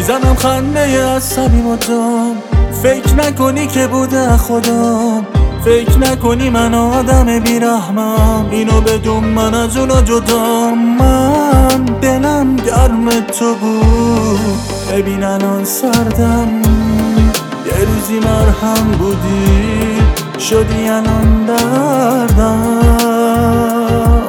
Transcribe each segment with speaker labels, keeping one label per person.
Speaker 1: میزنم خنده عصبی مدام. فکر نکنی که بوده خودم، فکر نکنی من آدم بیرحمم. اینو بدون من از اونا جدام. من دلم گرم تو بود، ببین الان سردم. یه روزی مرهم بودی، شدی الان دردم.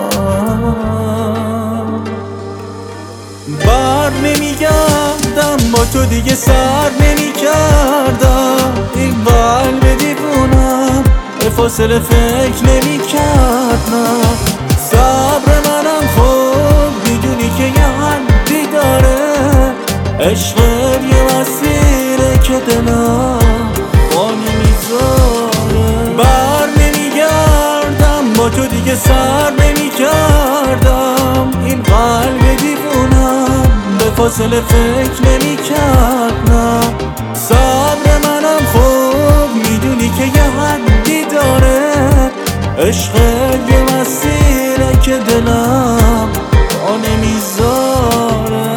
Speaker 1: بر نمیگردم با تو دیگه، سر نمیکردم. این قلب دیوونم به فاصله فکر نمیکردم. صبر منم خوب میدونی که یه حدی داره. عشقت یه مسیره که دلم بانی میذاره. بر نمیگردم با تو دیگه، سر نمیکردم. این قلب دیوونم به فاصله فکر نمیکردم. صبر منم خوب میدونی که یه حدی داره. عشقت یه مسیره که دلم با نمیذاره.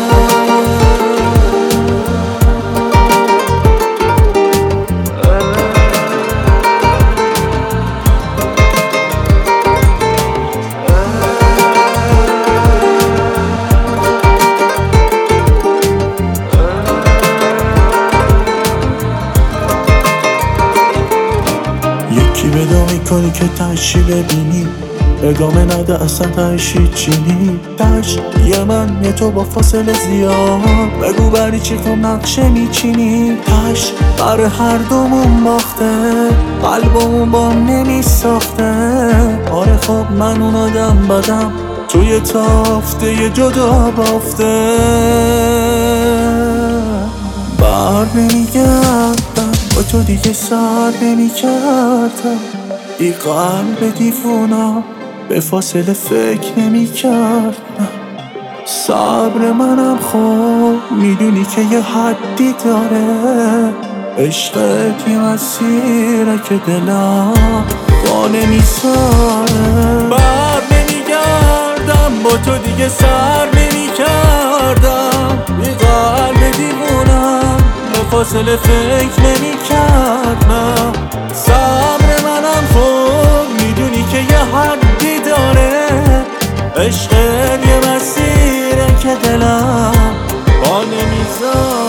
Speaker 1: یکی بدا میکنی که تشی ببینی، ادامه نده اصلا تشی چینی. تش یه من یه تو با فاصله زیاد، بگو بری چی تو نقشه میچینی. تش برای هر دومون باخته، قلبمون با نمیساخته. آره خب من اون آدم بدم، توی تافته یه جدا بافته. بر نمیگردم با تو دیگه، سر نمیکردم. این قلب دیوونم به فاصله فکر نمیکردم. صبر منم خوب میدونی که یه حدی داره. عشقت یه مسیره که دلم با نمیذاره. بر نمیگردم با تو دیگه، سر نمیکردم. این قلب دیوونم به فاصله فکر نمیکردم. صبر منم خوب میدونی که یه حدی داره. عشقت یه مسیره که دلم با نمیذاره.